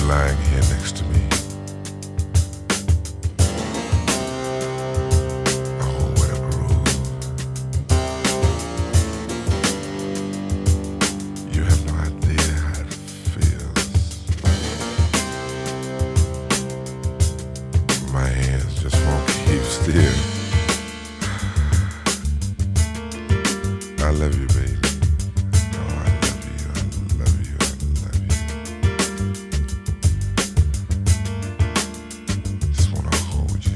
lying here next to me. Oh, what a groove. You have no idea how it feels. My hands just won't keep still. I love you, baby. Oh, I love you, I love you, I love you. Just wanna hold you.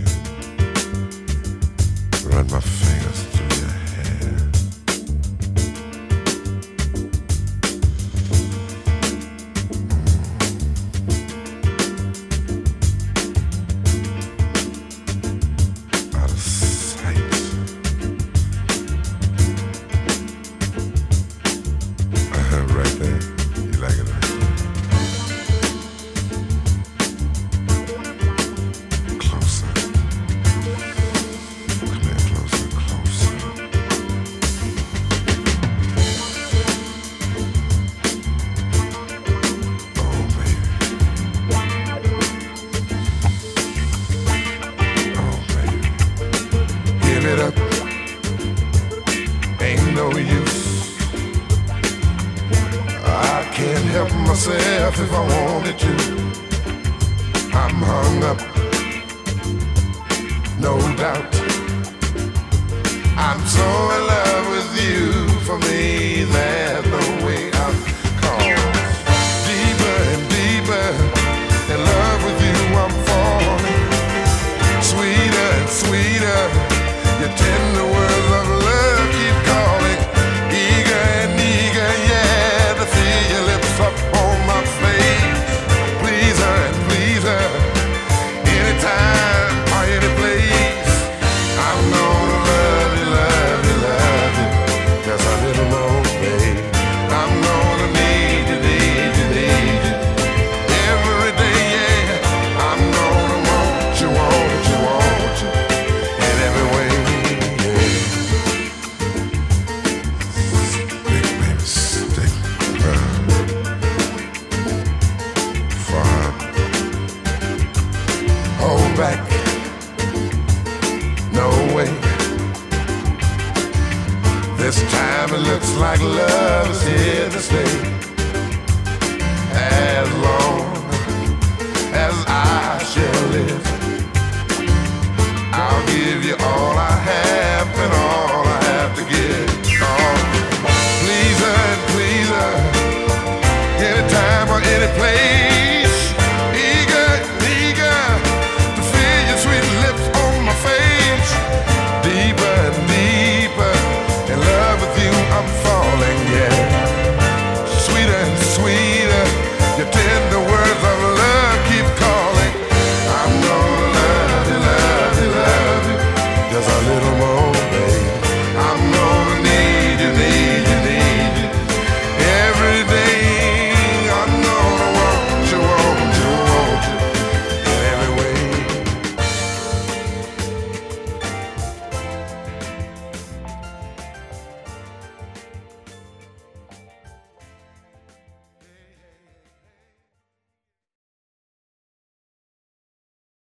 Run my fingers through your hair. Out of sight. Right there. You like it right there? Closer. Come here, closer, closer. Oh, baby. Oh, baby. Give it up. Ain't no use. I can't help myself if I wanted to. I'm hung up, no doubt. I'm so in love with you. For me, there's no way out. 'Cause deeper and deeper in love with you, I'm falling. Sweeter and sweeter, your tender words of love keep calling. Eager and eager, yeah, to feel your lips up on my face. Please her and please her, anytime or any place. I'm gonna love you, love you, love you. Yes, I little know, babe. I'm gonna need you, need you, need you. Every day, yeah. I'm gonna want you, want you, want you. In every way, yeah. Stick, baby, stick. Far. Hold back. No way. This time it looks like love is here to stay. As long